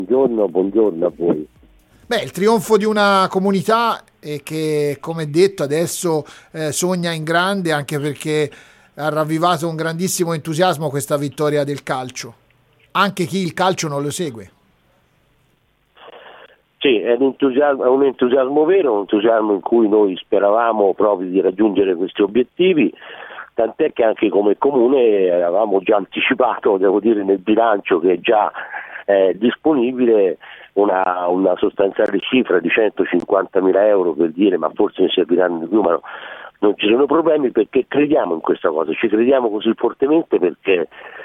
Buongiorno a voi. Beh, il trionfo di una comunità che, come detto, adesso sogna in grande, anche perché ha ravvivato un grandissimo entusiasmo questa vittoria del calcio. Anche chi il calcio non lo segue. Sì, è un entusiasmo vero, un entusiasmo in cui noi speravamo proprio di raggiungere questi obiettivi, tant'è che anche come comune avevamo già anticipato, devo dire, nel bilancio che è già disponibile una sostanziale cifra di 150.000 euro, per dire, ma forse ne serviranno di più, ma non ci sono problemi, perché crediamo in questa cosa, ci crediamo così fortemente perché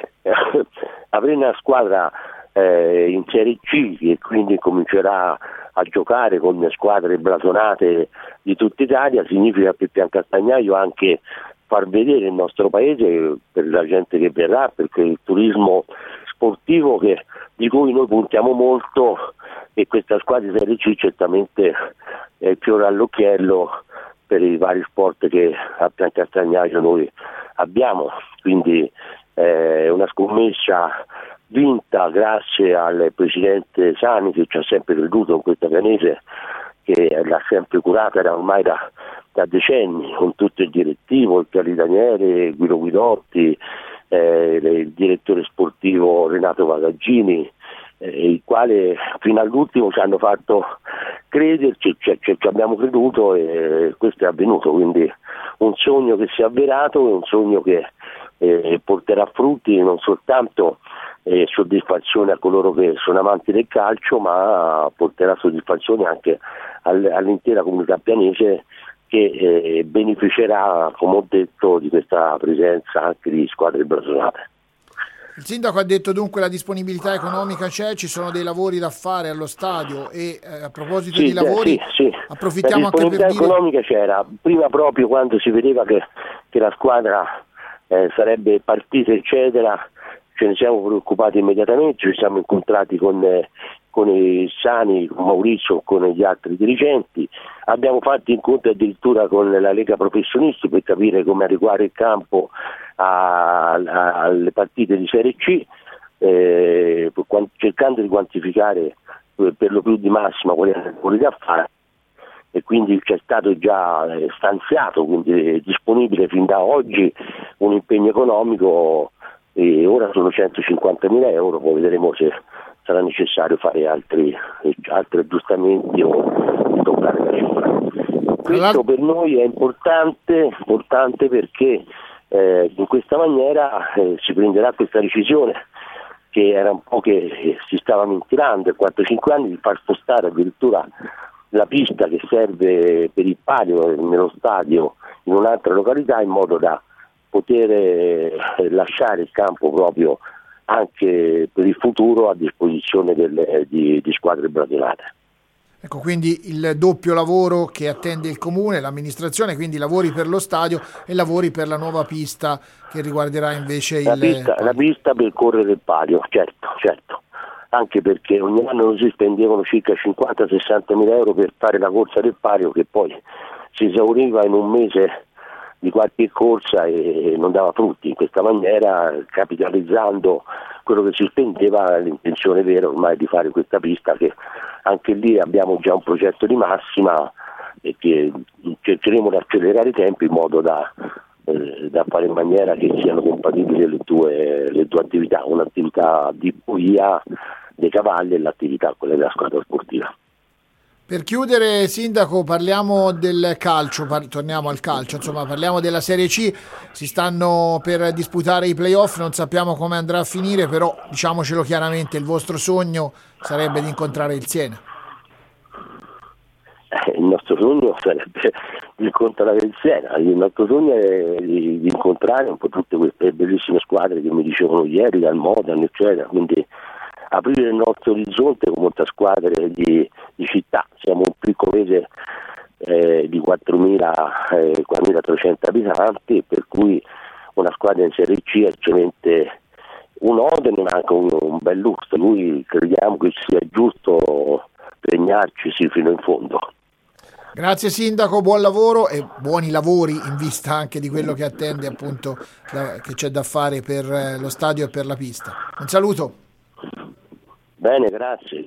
avere una squadra in Serie C e quindi comincerà a giocare con squadre blasonate di tutta Italia significa per Piancastagnaio anche far vedere il nostro paese per la gente che verrà, perché il turismo sportivo di cui noi puntiamo molto, e questa squadra di Serie C certamente è il fiore all'occhiello per i vari sport che a Piancastagnaio noi abbiamo, quindi è una scommessa vinta grazie al presidente Sani, che ci ha sempre creduto in questa Pianese, che l'ha sempre curata, era ormai da decenni, con tutto il direttivo, il Chiari Daniele, Guido Guidotti, il direttore sportivo Renato Vagaggini, il quale fino all'ultimo ci hanno fatto crederci, ci abbiamo creduto e questo è avvenuto, quindi un sogno che si è avverato, un sogno che porterà frutti, non soltanto soddisfazione a coloro che sono amanti del calcio, ma porterà soddisfazione anche all'intera comunità pianese, che beneficerà, come ho detto, di questa presenza anche di squadre blasonate. Il sindaco ha detto dunque la disponibilità economica c'è, ci sono dei lavori da fare allo stadio e a proposito di lavori approfittiamo anche per dire... La disponibilità economica c'era, prima proprio quando si vedeva che la squadra sarebbe partita eccetera, ce ne siamo preoccupati immediatamente, ci siamo incontrati con i Sani, con Maurizio, con gli altri dirigenti, abbiamo fatto incontri addirittura con la Lega Professionisti per capire come adeguare il campo alle partite di Serie C, cercando di quantificare per lo più di massima quali erano i lavori da fare, e quindi c'è stato già stanziato, quindi disponibile fin da oggi un impegno economico, e ora sono 150.000 euro, poi vedremo se sarà necessario fare altri aggiustamenti o toccare la cifra. Questo per noi è importante perché in questa maniera si prenderà questa decisione, che era un po' che si stava ventilando per 4-5 anni, di far spostare addirittura la pista che serve per il palio nello stadio in un'altra località, in modo da poter lasciare il campo proprio anche per il futuro a disposizione di squadre blasonate. Ecco, quindi il doppio lavoro che attende il comune, l'amministrazione, quindi lavori per lo stadio e lavori per la nuova pista che riguarderà invece la pista per correre il palio, certo, anche perché ogni anno si spendevano circa 50-60.000 euro per fare la corsa del palio, che poi si esauriva in un mese di qualche corsa e non dava frutti. In questa maniera, capitalizzando quello che si spendeva, l'intenzione vera ormai di fare questa pista, che anche lì abbiamo già un progetto di massima e che cercheremo di accelerare i tempi in modo da fare in maniera che siano compatibili le due attività, un'attività di poia dei cavalli e l'attività quella della squadra sportiva. Per chiudere, sindaco, parliamo del calcio, torniamo al calcio, insomma, parliamo della Serie C, si stanno per disputare i playoff, non sappiamo come andrà a finire, però diciamocelo chiaramente, il vostro sogno sarebbe di incontrare il Siena. Il nostro sogno sarebbe di incontrare il Siena, il nostro sogno è di incontrare un po' tutte queste bellissime squadre che mi dicevano ieri, dal Modena, eccetera, quindi aprire il nostro orizzonte con molte squadre di città. Siamo un piccolo paese di 4.300 abitanti, per cui una squadra in Serie C è eccellente, un ordine ma anche un bel lustro. Noi crediamo che sia giusto impegnarci fino in fondo. Grazie sindaco, buon lavoro e buoni lavori in vista anche di quello che attende, appunto, che c'è da fare per lo stadio e per la pista. Un saluto. Bene, grazie.